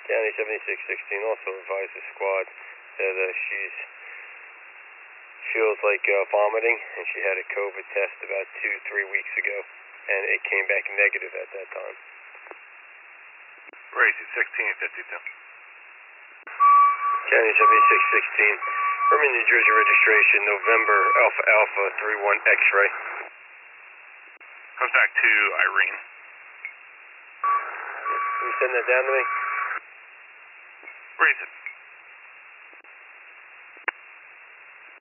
County 7616 also advised the squad that she feels like vomiting, and she had a COVID test about 2-3 weeks ago, and it came back negative at that time. Racy 1652. County 7616, Herman, New Jersey registration, November Alpha Alpha 31 X-ray. Comes back to Irene. Can you send that down to me? Race it.